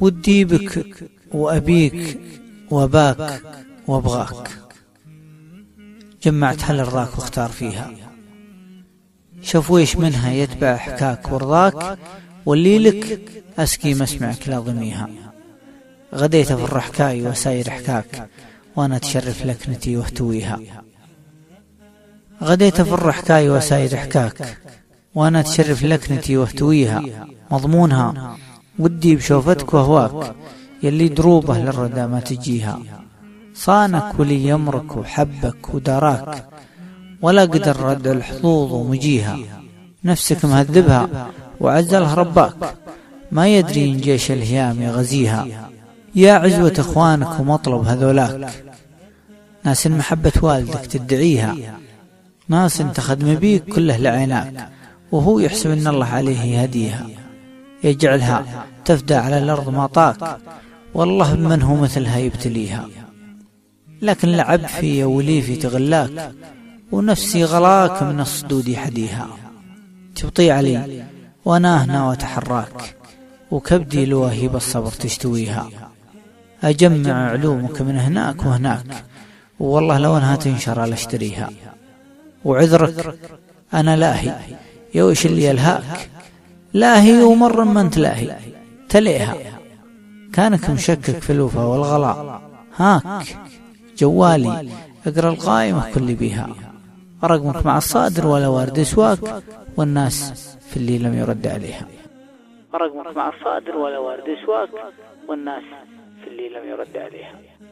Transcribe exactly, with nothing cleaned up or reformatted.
ودي بك وأبيك وباك وابغاك، جمعت حل رضاك واختار فيها، شوف ويش منها يتبع حكاك ورضاك، واللي لك أسكي مسمعك لا ضميها. غديت في الرحكاي وساير حكاك، وانا تشرف لكنتي واهتويها. غديت في الرحكاي وساير حكاك، وانا تشرف لكنتي واهتويها. مضمونها ودي بشوفتك وهواك، يلي دروبه للردى ما تجيها. صانك ولي يمرك وحبك وداراك، ولا قدر رد الحظوظ ومجيها. نفسك مهذبها وعزلها رباك، ما يدري إن جيش الهيام يغزيها. يا عزوة اخوانك ومطلب هذولاك، ناس محبة والدك تدعيها. ناس انت خدم بيك كله لعيناك، وهو يحسب ان الله عليه يهديها. يجعلها تفدى على الارض ما طاك، والله بمن هو مثلها يبتليها. لكن لعب في ولي في تغلاك، ونفسي غلاك من الصدود يحديها. تبطي علي وانا هنا وتحراك، وكبدي لواهب الصبر تشتويها. أجمع علومك من هناك وهناك، والله لو انها تنشر لاشتريها. وعذرك أنا لاهي يوش اللي يلهاك، لاهي ومر ما انت لاهي تليها. كانك مشكك في الوفا والغلاء، هاك جوالي اقرأ القائمة كل بيها. رقمك مع الصادر ولا وارد سواك، والناس في اللي لم يرد عليها. رقمك مع الصادر ولا وارد سواك، والناس في اللي لم يرد عليها.